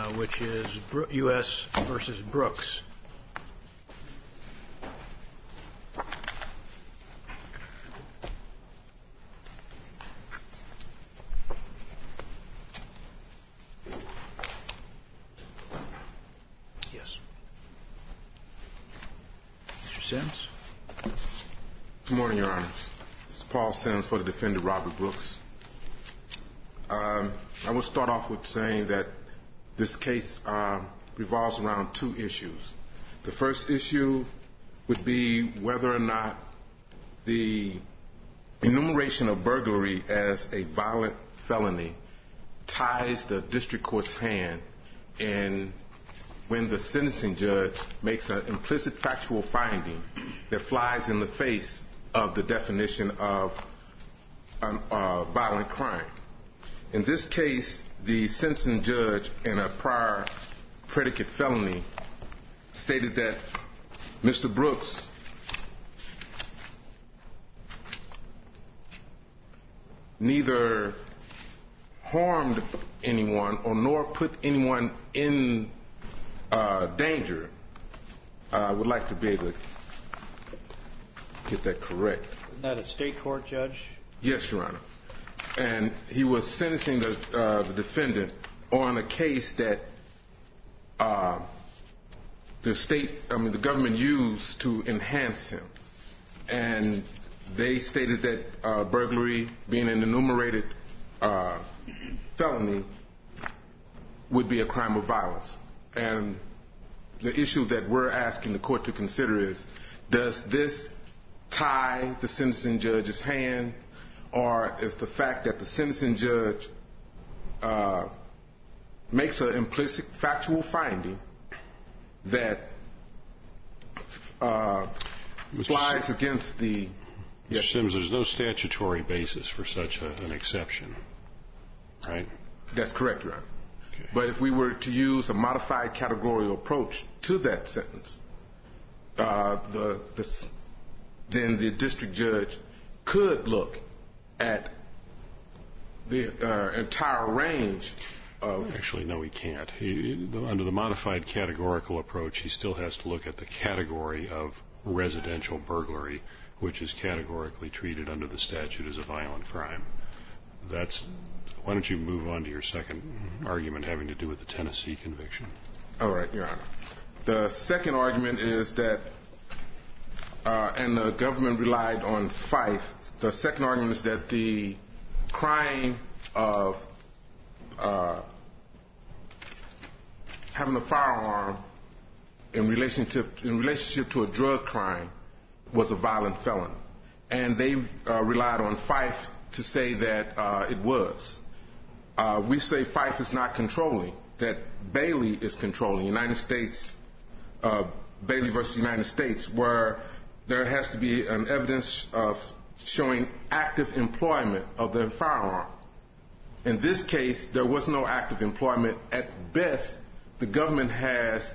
which is U.S. versus Brooks. Yes. Mr. Sims? Good morning, Your Honor. This is Paul Sims for the defendant, Robert Brooks. I will start off with saying that this case revolves around two issues. The first issue would be whether or not the enumeration of burglary as a violent felony ties the district court's hand in when the sentencing judge makes an implicit factual finding that flies in the face of the definition of violent crime. In this case, the sentencing judge in a prior predicate felony stated that Mr. Brooks neither harmed anyone or nor put anyone in danger. I would like to be able to get that correct. Isn't that a state court judge? Yes, Your Honor. And he was sentencing the defendant on a case that the government used to enhance him. And they stated that burglary, being an enumerated felony, would be a crime of violence. And the issue that we're asking the court to consider is, does this tie the sentencing judge's hand, or is the fact that the sentencing judge makes an implicit factual finding that flies against the... Mr. Sims, there's no statutory basis for such an exception, right? That's correct, Your Honor. Okay. But if we were to use a modified categorical approach to that sentence, then the district judge could look at the entire range of... Actually, no, he can't. Under the modified categorical approach, he still has to look at the category of residential burglary, which is categorically treated under the statute as a violent crime. Why don't you move on to your second argument having to do with the Tennessee conviction? All right, Your Honor. The second argument is that, and the government relied on Fife, the second argument is that the crime of having a firearm in relationship to a drug crime was a violent felony. And they relied on Fife to say that it was. We say Fife is not controlling, that Bailey is controlling. United States, Bailey versus United States, where there has to be an evidence of showing active employment of the firearm. In this case, there was no active employment. At best, the government has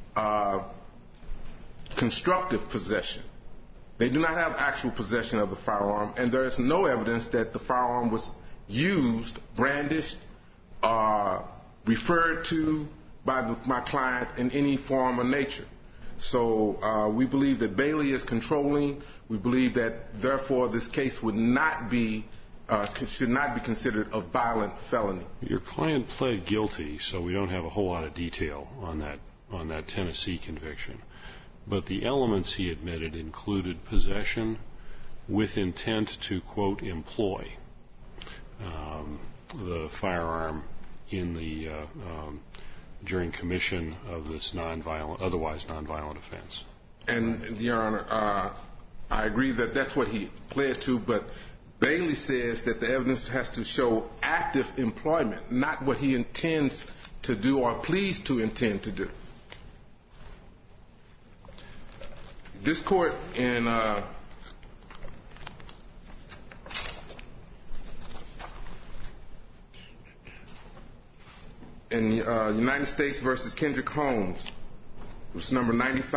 constructive possession. They do not have actual possession of the firearm, and there is no evidence that the firearm was used, brandished, referred to by my client in any form or nature. So we believe that Bailey is controlling. We believe that, therefore, this case should not be considered a violent felony. Your client pled guilty, so we don't have a whole lot of detail on that Tennessee conviction. But the elements he admitted included possession with intent to, quote, employ the firearm in the during commission of this otherwise nonviolent offense. And, Your Honor, I agree that that's what he pled to, but Bailey says that the evidence has to show active employment, not what he intends to do or pleads to intend to do. This court in United States versus Kendrick Holmes, it was number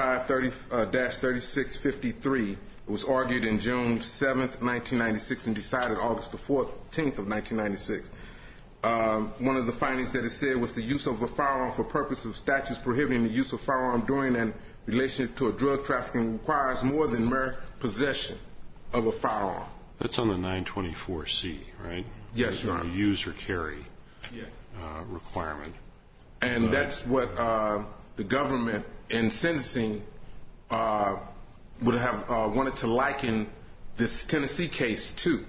95-3653. It was argued in June 7th, 1996, and decided August the 14th of 1996. one of the findings that it said was the use of a firearm for purpose of statutes prohibiting the use of firearm during and relation to a drug trafficking requires more than mere possession of a firearm. That's on the 924C, right? Yes, Your Honor. The use or carry requirement. And that's what the government in sentencing would have wanted to liken this Tennessee case to.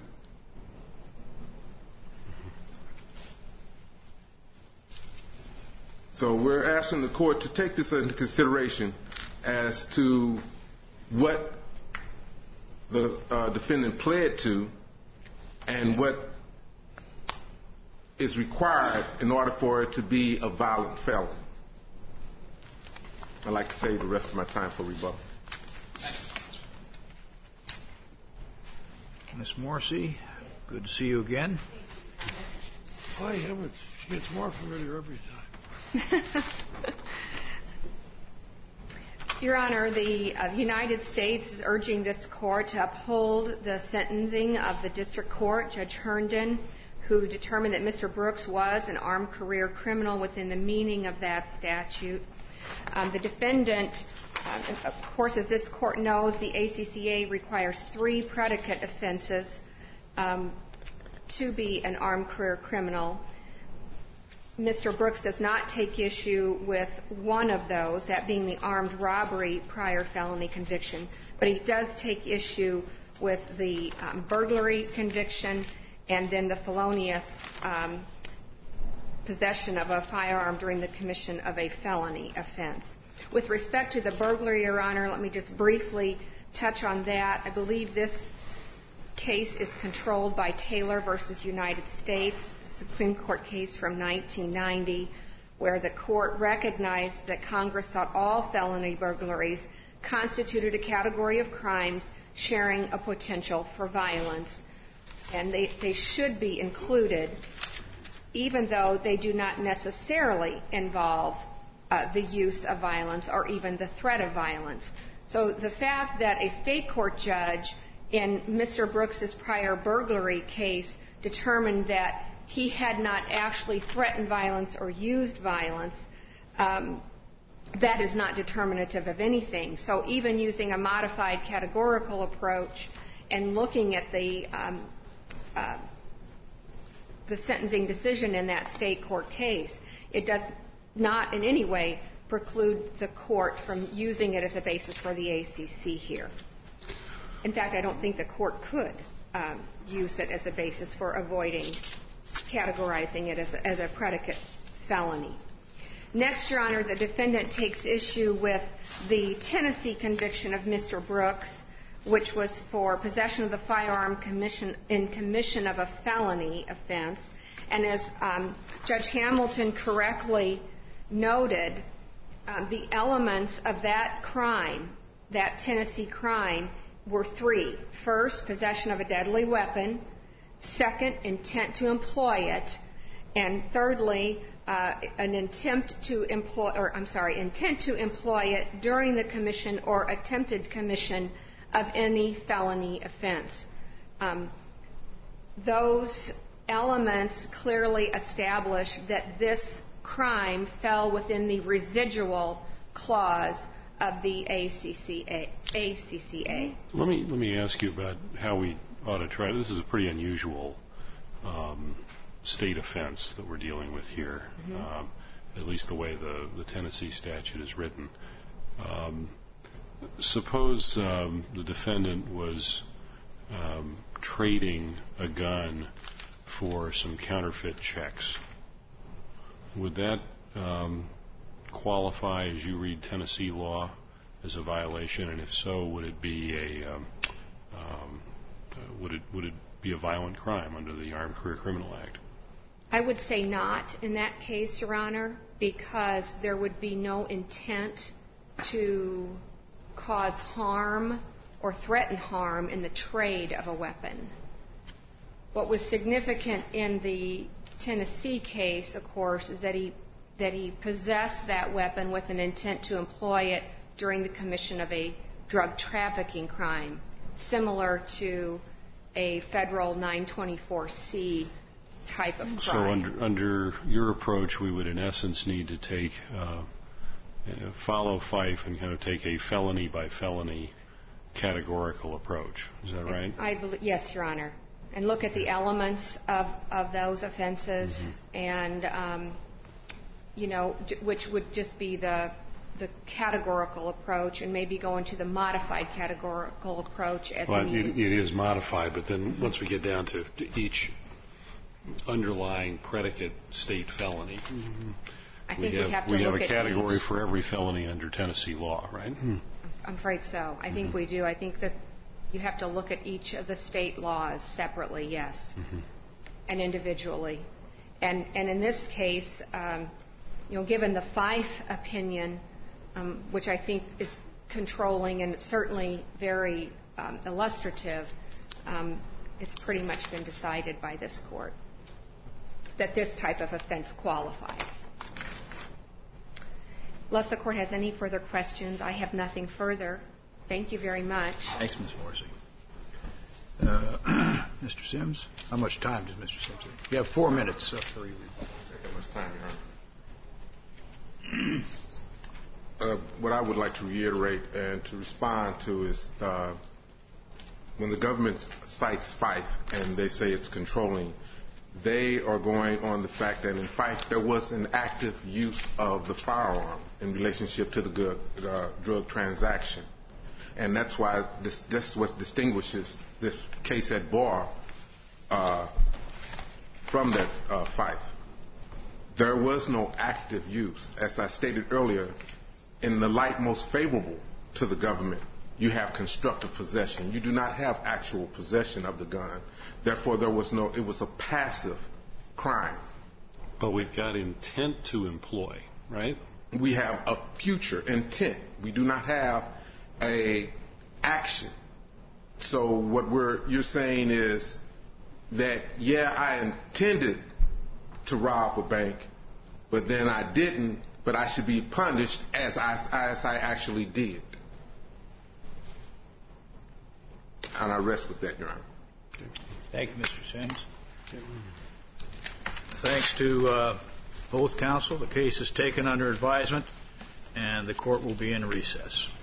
So we're asking the court to take this into consideration as to what the defendant pled to and what is required in order for it to be a violent felon. I'd like to save the rest of my time for rebuttal. Ms. Morrissey, good to see you again. Why heavens, she gets more familiar every time. Your Honor, the United States is urging this court to uphold the sentencing of the district court, Judge Herndon, who determined that Mr. Brooks was an armed career criminal within the meaning of that statute. The defendant, of course, as this court knows, the ACCA requires 3 predicate offenses to be an armed career criminal. Mr. Brooks does not take issue with one of those, that being the armed robbery prior felony conviction, but he does take issue with the burglary conviction and then the felonious possession of a firearm during the commission of a felony offense. With respect to the burglary, Your Honor, let me just briefly touch on that. I believe this case is controlled by Taylor v. United States, Supreme Court case from 1990, where the court recognized that Congress thought all felony burglaries constituted a category of crimes sharing a potential for violence, and they should be included, even though they do not necessarily involve the use of violence or even the threat of violence. So the fact that a state court judge in Mr. Brooks's prior burglary case determined that he had not actually threatened violence or used violence, that is not determinative of anything. So even using a modified categorical approach and looking at the sentencing decision in that state court case, it does not in any way preclude the court from using it as a basis for the ACC here. In fact, I don't think the court could use it as a basis for avoiding categorizing it as a predicate felony. Next, Your Honor, the defendant takes issue with the Tennessee conviction of Mr. Brooks, which was for possession of the firearm in commission of a felony offense. And as Judge Hamilton correctly noted, the elements of that crime, that Tennessee crime, were 3. First, possession of a deadly weapon. Second, intent to employ it. And thirdly, intent to employ it during the commission or attempted commission of any felony offense. Those elements clearly establish that this crime fell within the residual clause of the ACCA. Let me ask you about how we ought to try. This is a pretty unusual state offense that we're dealing with here, at least the way the Tennessee statute is written. Suppose the defendant was trading a gun for some counterfeit checks. Would that qualify, as you read Tennessee law, as a violation? And if so, would it be a violent crime under the Armed Career Criminal Act? I would say not in that case, Your Honor, because there would be no intent to cause harm or threaten harm in the trade of a weapon. What was significant in the Tennessee case, of course, is that he possessed that weapon with an intent to employ it during the commission of a drug trafficking crime, similar to a federal 924C type of crime. So under your approach, we would in essence need to take follow Fife and kind of take a felony by felony categorical approach. Is that right? I believe, yes, Your Honor. And look at the elements of those offenses, and which would just be the categorical approach, and maybe go into the modified categorical approach as needed. It is modified, but then once we get down to each underlying predicate state felony, I think we have a category for every felony under Tennessee law, right? I'm afraid so. I think we do. I think that you have to look at each of the state laws separately, yes, and individually. And in this case, given the Fife opinion, which I think is controlling and certainly very illustrative, it's pretty much been decided by this court that this type of offense qualifies. Unless the court has any further questions, I have nothing further. Thank you very much. Thanks, Ms. Morrissey. Mr. Sims, how much time does Mr. Sims have? You have 4 minutes for your report. How much time, Your Honor? What I would like to reiterate and to respond to is when the government cites Fife and they say it's controlling, they are going on the fact that in Fife there was an active use of the firearm in relationship to the drug transaction. And that's why this what distinguishes this case at bar from that Fife. There was no active use. As I stated earlier, in the light most favorable to the government, you have constructive possession. You do not have actual possession of the gun. Therefore, it was a passive crime. But we've got intent to employ, right? We have a future intent. We do not have a action. So what you're saying is that, I intended to rob a bank, but then I didn't, but I should be punished as I actually did. And I rest with that, Your Honor. Thank you, Mr. Sims. Thanks to both counsel. The case is taken under advisement, and the court will be in recess.